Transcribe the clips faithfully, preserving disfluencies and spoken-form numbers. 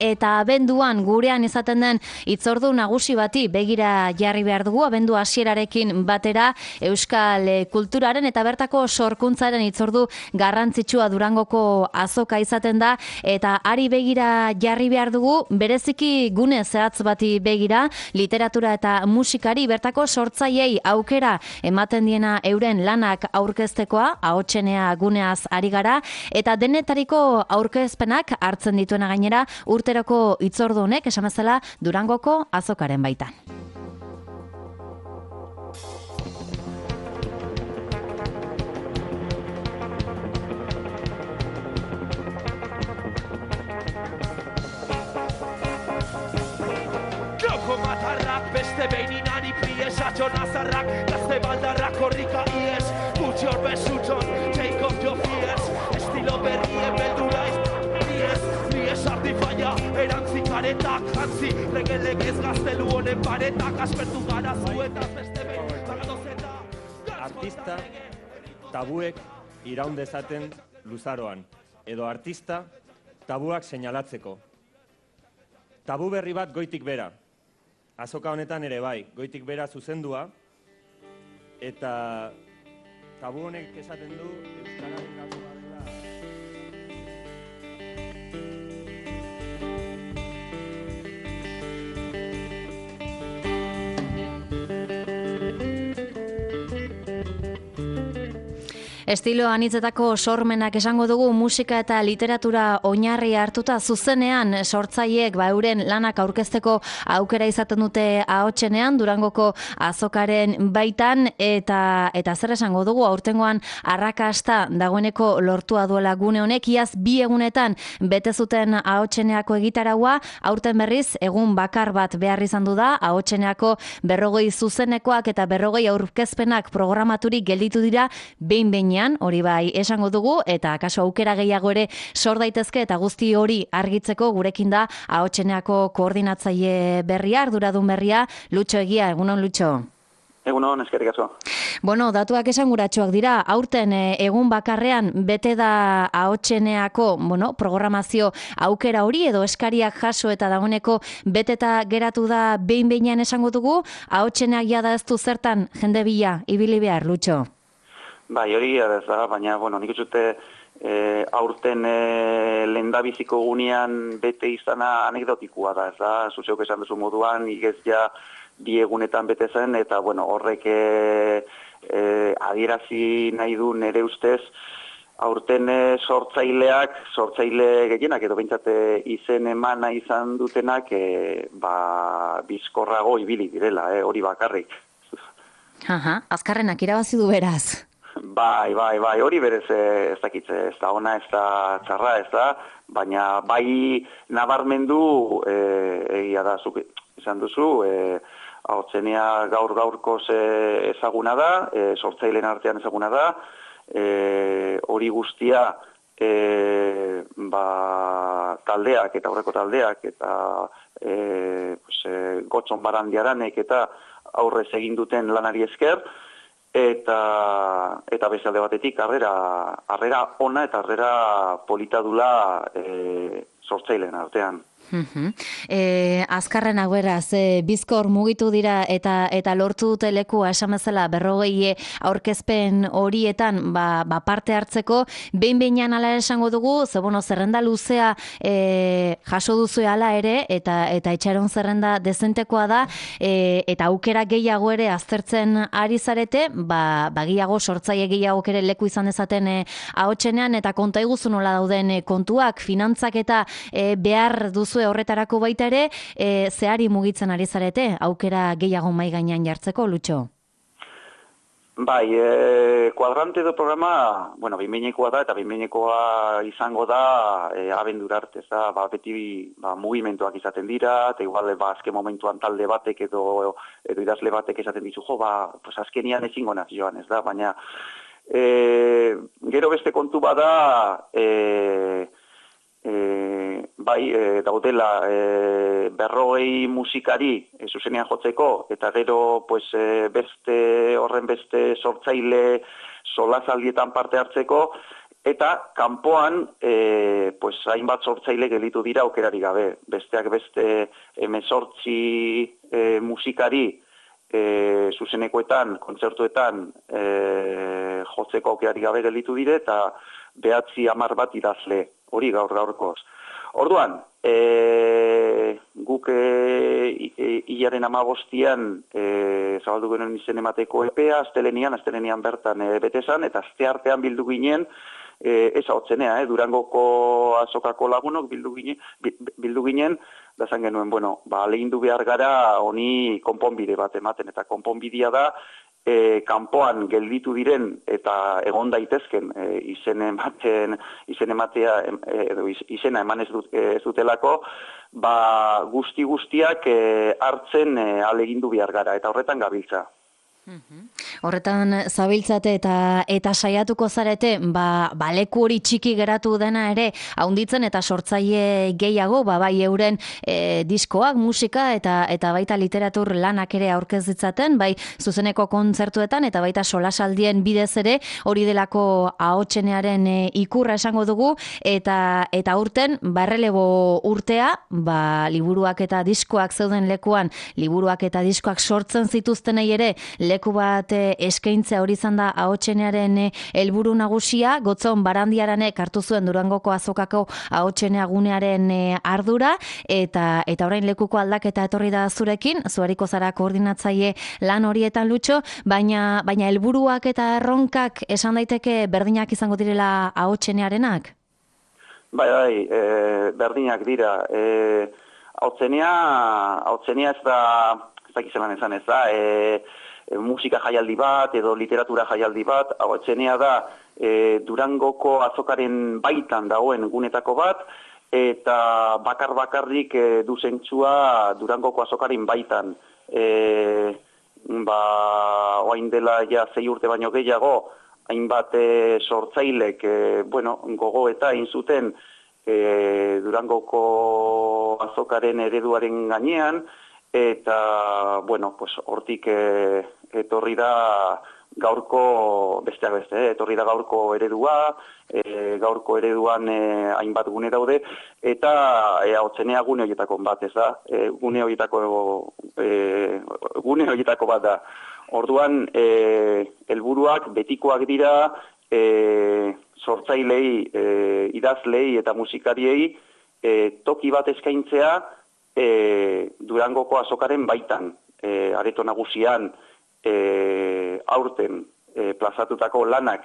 eta abenduan gurean izaten den hitzordu nagusi bati begira jarri behar dugu, abendu hasierarekin batera euskal kulturaren eta bertako sorkuntzaren hitzordu garrantzitsua Durangoko azoka izaten da, eta ari begira jarri behar dugu, bereziki gune zehatz bati begira, literatura eta musikari bertako sortzaileei aukera ematen diena euren lanak aurkeztekoa, ahotsenea guneaz ari gara, eta denetariko aurkezpenak hartzen dituena gainera urteroko hitzordu honek, esan bezala Durangoko azokaren baitan. Beste behin inari plies, atxo nazarrak, gazte baldarrak horrika ies. Put your best suit on, take off your fears. Estilo berrien beldura izties. Mies artifaya, erantzikaretak, jantzi. Regelek ez gaztelu honen paretak, aspertu gara zuetaz beste behin. Artista, tabuek iraun dezaten luzaroan. Edo artista, tabuak seinalatzeko. Tabu berri bat goitik bera. Azoka honetan ere bai, goitik bera zuzendua, eta tabu honek esaten du euskararen gakoa dela. Estilo anitzetako sormenak esango dugu, musika eta literatura oinarri hartuta zuzenean sortzaileek ba euren lanak aurkezteko aukera izaten dute ahotsenean Durangoko azokaren baitan, eta eta zer esango dugu, aurtengoan arrakasta dagoeneko lortua duela gune honek, iaz bi egunetan bete zuten ahotseneako egitaraua, aurten berriz egun bakar bat behar izan du da, ahotseneako berrogei zuzenekoak eta berrogei aurkezpenak programaturik gelditu dira behin behinean, hori bai esango dugu, eta kaso aukera gehiago ere sor daitezke, eta guzti hori argitzeko gurekin da ahotseneako koordinatzaile berria, arduradun berria, Lutxo Egia. Egunon, Lutxo? Egunon, eskerrik asko. Bueno, datuak esanguratsuak dira, aurten e, egun bakarrean bete da ahotseneako, bueno, programazio aukera hori, edo eskariak jaso eta dagoeneko beteta geratu da behin behinean esango dugu, ahotseneak jada ez du zertan jende bila ibili behar, Lutxo? Bai, hori ez da, baina, bueno, nik utzute e, aurten e, lehendabiziko gunean bete izana anekdotikoa da, ez da, zuzeok esan duzu moduan, igez ja bi egunetan bete zen, eta, bueno, horrek e, e, adierazi nahi du nire ustez, aurten e, sortzaileak, sortzaile gehienak, edo behintzate izen emana izan dutenak, e, ba, bizkorrago ibili direla, e, hori bakarrik. Aha, azkarrenak irabazi du beraz. Bai, bai, bai, hori berez ez dakitze, ez da ona, ez da txarra, ez da, baina bai nabarmendu, e, egia da, zuk izan duzu, e, ahotsenea gaur gaurkoz ezaguna da, e, sortzaileen artean ezaguna da, e, hori guztia e, ba, taldeak eta aurreko taldeak eta e, pues, e, Gotson Barandiaranek eta aurrez egin duten lanari esker, eta eta beste alde batetik harrera harrera ona eta harrera polita dula e, sortzaileen artean. Uh-huh. E, azkarren hau beraz, e, bizkor mugitu dira eta eta lortu dute lekua esan bezala berrogei aurkezpen horietan ba, ba parte hartzeko, behin behinean ala esango dugu, ze bueno, zerrenda luzea e, jaso duzu ala ere, eta eta itxaron zerrenda dezentekoa da, e, eta aukera gehiago ere aztertzen ari zarete, ba, ba gehiago sortzaile gehiago ere leku izan dezaten e, ahotsenean, eta konta iguzu nola dauden e, kontuak, finantzak eta e, behar duzu horretarako baita ere, e, zehari mugitzen ari zarete, aukera gehiago mai gainean jartzeko, Lutxo? Bai, e, kuadrante edo programa, bueno, behinbeinekoa da, eta behinbeinekoa izango da e, abendura arte, za, ba, beti ba, mugimenduak izaten dira, eta igual, ba, azken momentuan talde batek edo, edo idazle batek esaten dizu, jo, ba, pues azkenian ezingo naz joan, ez da, baina e, gero beste kontu bada, e, E, bai, e, daudela e, berrogei musikari e, zuzenean jotzeko, eta gero pues, e, beste horren beste sortzaile solazaldietan parte hartzeko, eta kanpoan e, pues, hainbat sortzaile gelditu dira aukerari gabe. Besteak beste hemezortzi e, musikari e, zuzenekoetan, kontzertuetan e, jotzeko aukerari gabe gelditu dire, eta behatzi hamar bat idazle, hori gaur gaurkoz. Orduan, e, guk hilaren amabostian e, zabaldu genuen izen emateko epea, astelenian, astelenian bertan e, betezan, eta aste artean bildu ginen, e, ez hautzenea, eh, Durangoko azokako lagunok bildu ginen, bildu ginen, da zan genuen, bueno, ba, lehindu behar gara honi konponbide bat ematen, eta konponbidea da, E, kanpoan gelditu diren eta egon daitezken e, izen ematen izen ematea e, edo izena eman ez, dut, e, ez dutelako, ba guzti guztiak e, hartzen e, alegindu behar gara, eta horretan gabiltza. Uhum. Horretan zabiltzate eta eta saiatuko zarete, ba, ba leku hori txiki geratu dena ere haunditzen eta sortzaile gehiago, ba bai euren e, diskoak, musika eta eta baita literatur lanak ere aurkez ditzaten, bai zuzeneko kontzertuetan eta baita solasaldien bidez ere, hori delako ahotsenearen e, ikurra esango dugu, eta eta urten barrelebo urtea, ba liburuak eta diskoak zeuden lekuan, liburuak eta diskoak sortzen zituztenei ere leku bat eskaintzea hori izan da ahotsenearen helburu nagusia. Gotzon Barandiaranek hartu zuen Durangoko azokako ahotsenea gunearen ardura, eta eta orain lekuko aldaketa etorri da zurekin, zuariko zara koordinatzaile lan horietan Lutxo, baina baina helburuak eta erronkak esan daiteke berdinak izango direla ahotsenearenak? Bai, bai, e, berdinak dira. E, ahotsenea, ahotsenea ez da, ez da kizelan esan ez da, e, musika jaialdi bat edo literatura jaialdi bat, ahotsenea da e, Durangoko azokaren baitan dagoen gunetako bat, eta bakar bakarrik e, du zentzua Durangoko azokaren baitan. E, ba, oain dela ja zei urte baino gehiago, hainbat e, sortzailek e, bueno, gogo eta egin zuten e, Durangoko azokaren ereduaren gainean, eta, bueno, pues, hortik e, etorri da gaurko, besteak beste, eh? etorri da gaurko eredua, e, gaurko ereduan e, hainbat gune daude, eta e, ahotsenea gune horietako bat, ez da? E, gune horietako e, gune horietako bat da. Orduan, e, helburuak betikoak dira e, sortzailei, e, idazlei eta musikariei e, toki bat eskaintzea e, Durangoko azokaren baitan, e, areto nagusian, E, aurten e, plazatutako lanak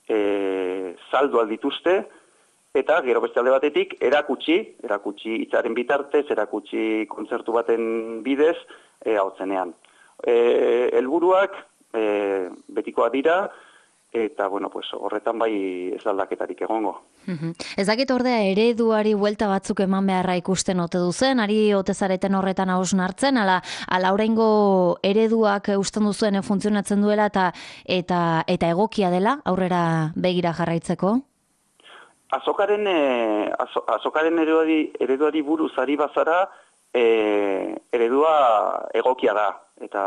e, saldu aldituzte, eta gero beste alde batetik erakutsi, erakutsi hitzaren bitartez, erakutsi kontzertu baten bidez, e, ahotsenean. E, helburuak e, betikoa dira, eta bueno, pues, horretan bai ez aldaketarik egongo. Uhum. Ez dakit ordea ereduari buelta batzuk eman beharra ikusten ote duzen, ari ote zareten horretan hausnartzen, ala, ala oraingo ereduak usten duzuen funtzionatzen duela eta, eta, eta egokia dela aurrera begira jarraitzeko? Azokaren, e, azo, azokaren ereduari, ereduari buruz ari bazara, e, eredua egokia da, eta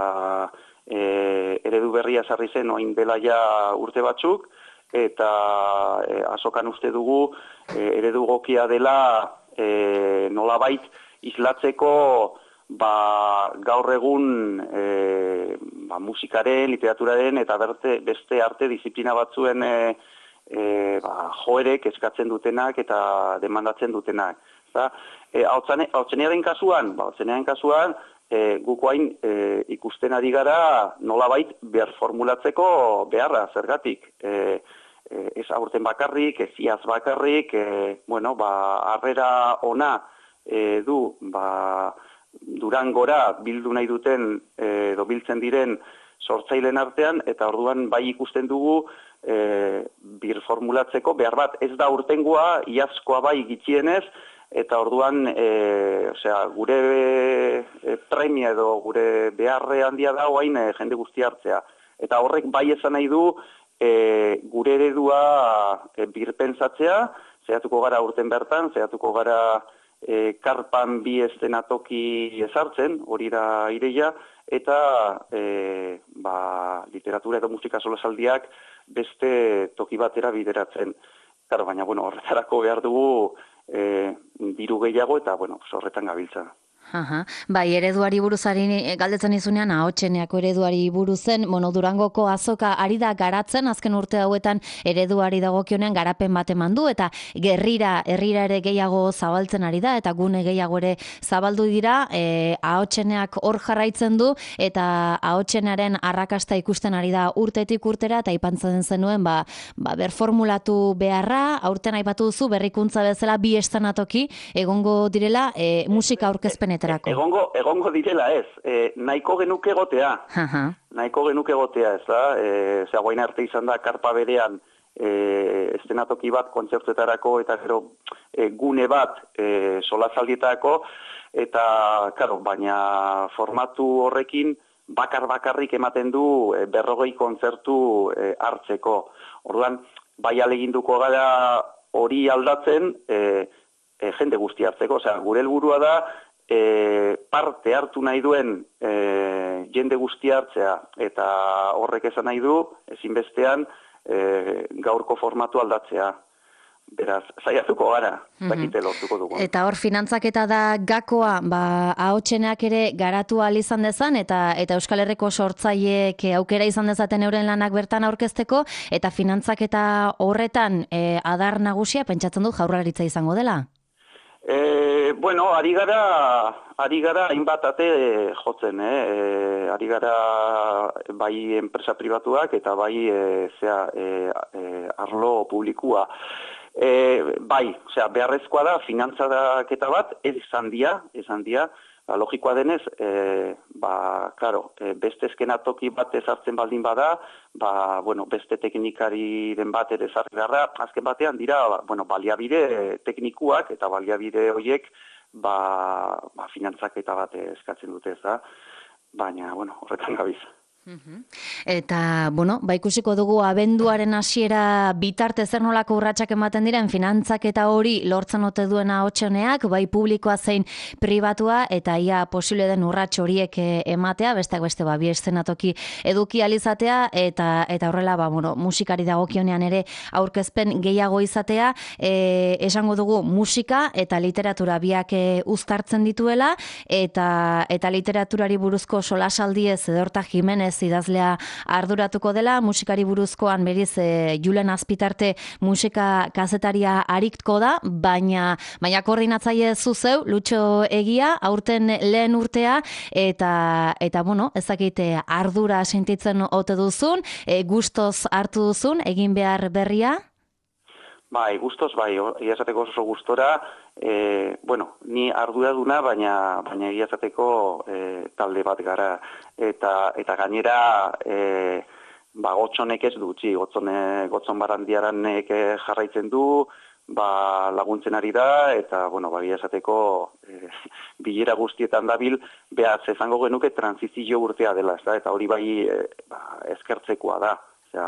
e, eredu berria sarri zen oin dela ja urte batzuk, eta e, azokan uste dugu e, eredu gokia dela e, nolabait islatzeko ba, gaur egun e, ba, musikaren, literaturaren eta berte, beste arte disiplina batzuen e, e, ba, joerek eskatzen dutenak eta demandatzen dutenak. E, Ahotsenearen kasuan, ba, ahotsenearen kasuan e, gukoain e, ikusten ari gara nolabait behar formulatzeko beharra, zergatik. E, ez aurten bakarrik, ez iaz bakarrik, e, bueno, ba, harrera ona e, du, ba, Durangora bildu nahi duten, e, edo biltzen diren sortzaileen artean, eta orduan bai ikusten dugu e, bir formulatzeko behar bat ez da urtengoa, iazkoa bai gitxienez, eta orduan, e, osea, gure e, premia edo gure beharre handia da oain e, jende guzti hartzea. Eta horrek bai esan nahi du, E, gure eredua e, birpentsatzea, zehatuko gara urten bertan, zehatuko gara e, karpan bi estenatoki ezartzen, hori da ireia, eta e, ba, literatura eta musika solasaldiak beste toki batera bideratzen. Claro, baina, bueno, horretarako behar dugu e, diru gehiago eta, bueno, horretan gabiltza. Aha. Bai, ereduari buruzari galdetzen izunean, ahotseneako ereduari buruzen, bueno, Durangoko azoka ari da garatzen, azken urte hauetan ereduari dagokionean garapen bat eman du, eta gerrira, herrira ere gehiago zabaltzen ari da, eta gune gehiago ere zabaldu dira, e, ahotseneak hor jarraitzen du, eta ahotsenaren arrakasta ikusten ari da urtetik urtera, eta ipantzen zenuen, ba, ba, berformulatu beharra, aurten aipatu duzu, berrikuntza bezala bi estanatoki, egongo direla, e, musika aurkezpen Egongo, egongo direla ez, e, nahiko genuke egotea, Aha. nahiko genuke egotea ez da, e, zera guain arte izan da karpa berean e, estenatoki bat kontzertuetarako eta gero e, gune bat e, solazaldietarako, eta, karo, baina formatu horrekin bakar-bakarrik ematen du e, berrogei kontzertu e, hartzeko. Orduan, bai aleginduko gara hori aldatzen e, e, jende guzti hartzeko, osea, gure helburua da, E, parte hartu nahi duen e, jende guzti hartzea eta horrek esan nahi du ezinbestean e, gaurko formatu aldatzea. Beraz, saiatuko gara, dakite lortuko dugu. Eta hor finantzaketa da gakoa, ba, ahotseneak ere garatu ahal izan dezan, eta eta Euskal Herriko sortzaileek aukera izan dezaten euren lanak bertan aurkezteko, eta finantzaketa horretan e, adar nagusia pentsatzen du Jaurlaritza izango dela? E, bueno, ari gara, ari gara hainbat ate jotzen, eh? E, ari gara bai enpresa pribatuak eta bai e, zea, e, e, arlo publikua. E, bai, osea, beharrezkoa da finantzaketa bat, ez handia, ez handia, ba, logikoa denez, e, ba, claro, e, beste eskenatoki bat ezartzen baldin bada, ba, bueno, beste teknikari den bat ere ezarri beharra, azken batean dira, ba, bueno, baliabide teknikuak eta baliabide horiek, ba, ba, finantzaketa bat eskatzen dute ez da, baina, bueno, horretan gabiz. Eta, bueno, ba ikusiko dugu abenduaren hasiera bitarte zer nolako urratsak ematen diren finantzak eta hori lortzen ote duena ahotseneak, bai publikoa zein pribatua, eta ia posible den urrats horiek ematea, besteak beste ba bi eszenatoki eduki alizatea, eta eta horrela ba bueno, musikari dagokionean ere aurkezpen gehiago izatea, e, esango dugu musika eta literatura biak e, uztartzen dituela, eta eta literaturari buruzko solasaldiez Edorta Jimenez idazlea arduratuko dela, musikari buruzkoan beriz e, Julen Azpitarte musika kazetaria arikko da, baina baina koordinatzaile zuzeu, Lutxo Egia, aurten lehen urtea, eta eta bueno, ezakite ardura sentitzen ote duzun, e, gustoz hartu duzun, egin behar berria? Bai, gustoz, bai, egia esateko oso gustora, e, bueno, ni arduraduna, baina baina egia esateko e, talde bat gara, eta eta gainera e, ba, gotzonek ez dutzi, gotzone, gotzon barandiaranek jarraitzen du, ba, laguntzen ari da, eta, bueno, ba, egia esateko e, bilera guztietan dabil, behaz, ezango genuke transizio urtea dela, ez da, eta hori bai e, ba, eskertzekoa da, osea,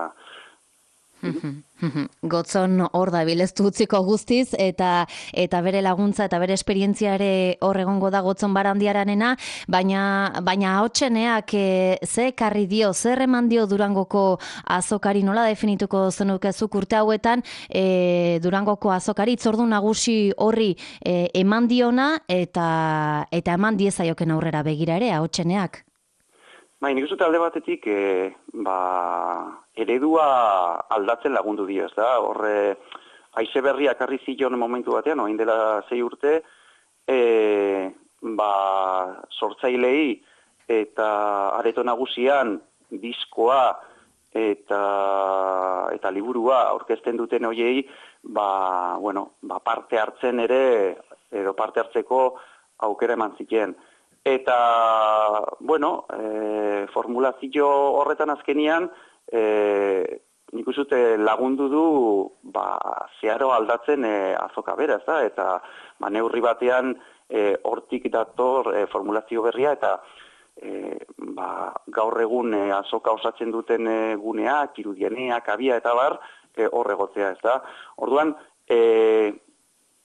Gotzon hor da bileztu utziko guztiz, eta eta bere laguntza eta bere esperientzia ere hor egongo da Gotzon Barandiaranena, baina baina ahotseneak e, ze ekarri dio, zer eman dio Durangoko azokari, nola definituko zenuke zuk urte hauetan e, Durangoko azokari itzordu nagusi horri e, eman diona eta eta eman diezaioken aurrera begira ere ahotseneak? Bai, nik uste alde batetik, e, ba, eredua aldatzen lagundu dio, ez da? Horre, haize berria karri zion momentu batean, oain dela zei urte, e, ba, sortzailei eta areto nagusian diskoa eta eta liburua aurkezten duten hoiei, ba, bueno, ba, parte hartzen ere, edo parte hartzeko aukera eman ziken. Eta, bueno, e, formulazio horretan azkenian, e, nik uste lagundu du ba, zeharo aldatzen e, azoka bera, ez da? Eta ba, neurri batean e, hortik dator e, formulazio berria, eta e, ba, gaur egun e, azoka osatzen duten e, guneak, irudieneak, abia eta bar, e, horregotzea, ez da? Orduan, e,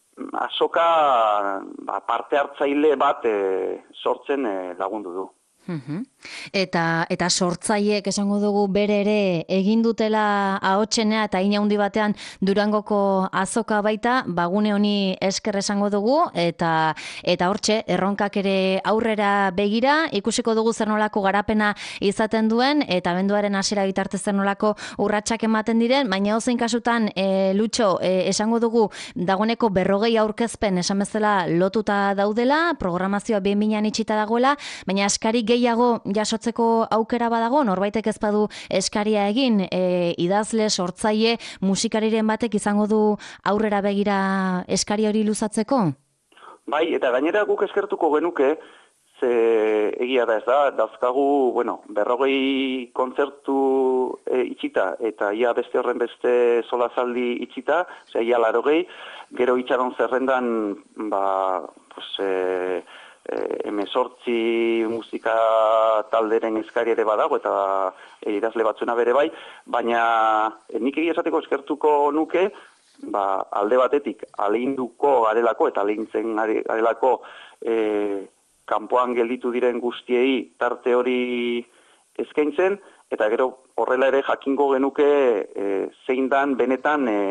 azoka ba, parte hartzaile bat e, sortzen e, lagundu du. Eta eta sortzaileek esango dugu bere ere egin dutela ahotsenea eta ina handi batean Durangoko azoka baita, bagune honi esker esango dugu eta eta hortxe erronkak ere aurrera begira ikusiko dugu zer nolako garapena izaten duen eta abenduaren hasiera bitarte zer nolako urratsak ematen diren, baina ozein kasutan e, Lutxo e, esango dugu dagoeneko berrogei aurkezpen esan bezala lotuta daudela, programazioa behin binean itxita dagoela, baina eskari gehiago jasotzeko aukera badago, norbaitek ez badu eskaria egin, e, idazle, sortzaile, musikariren batek izango du aurrera begira eskari hori luzatzeko? Bai, eta gainera guk eskertuko genuke, ze egia da ez da, dazkagu, bueno, berrogei kontzertu e, itxita, eta ia beste horren beste solazaldi itxita, ze ia larogei, gero itxaron zerrendan, ba, pues, e, emezortzi musika talderen eskari ere badago eta idazle batzuna bere bai, baina nik egia esateko eskertuko nuke, ba, alde batetik aleginduko garelako eta alegintzen garelako e, kanpoan gelditu diren guztiei tarte hori eskaintzen, eta gero horrela ere jakingo genuke e, zein dan benetan e,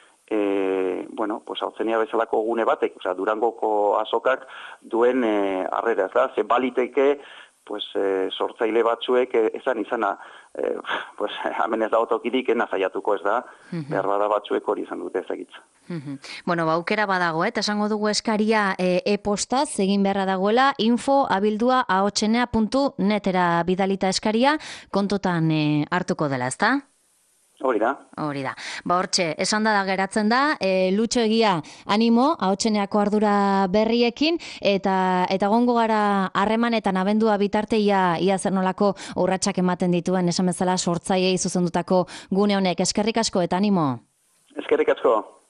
E, bueno, pues hautzenia bezalako gune batek, osea, Durangoko azokak duen e, arrera, ez da, ze baliteke, pues, e, sortzaile batzuek e, esan izana, e, pues, hemen ez da otokirik ena zaiatuko, ez da, mm-hmm. behar bada batzuek hori izan dute ezagitza. Mm-hmm. Bueno, ba, aukera badago, eta esango dugu eskaria e, e-postaz, egin beharra dagoela, info abildua ahotsenea puntu netera bidalita eskaria, kontotan e, hartuko dela, ez da? Hori da. Hori da. Ba hortxe, esan da da geratzen da, e, Lutxo Egia animo, ahotseneako ardura berriekin, eta eta gongo gara harremanetan abendua bitarte ia, ia zer nolako urratsak ematen dituen, esan bezala sortzaileei zuzendutako gune honek. Eskerrik asko eta animo. Eskerrik asko.